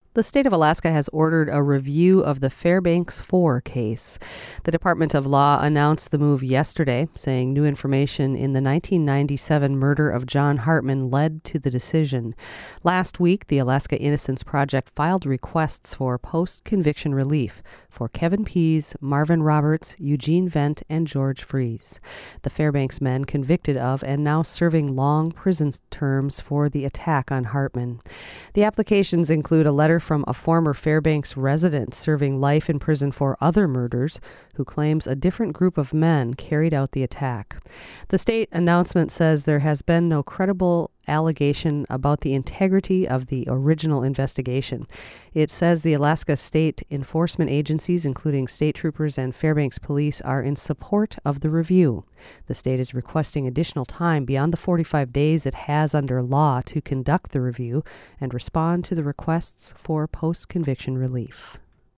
The state of Alaska has ordered a review of the Fairbanks 4 case. The Department of Law announced the move yesterday, saying new information in the 1997 murder of John Hartman led to the decision. Last week, the Alaska Innocence Project filed requests for post-conviction relief for Kevin Pease, Marvin Roberts, Eugene Vent, and George Freeze. The Fairbanks men convicted of and now serving long prison terms for the attack on Hartman. The applications include a letter from a former Fairbanks resident serving life in prison for other murders who claims a different group of men carried out the attack. The state announcement says there has been no credible allegation about the integrity of the original investigation. It says the Alaska state enforcement agencies, including state troopers and Fairbanks police, are in support of the review. The state is requesting additional time beyond the 45 days it has under law to conduct the review and respond to the requests for post-conviction relief.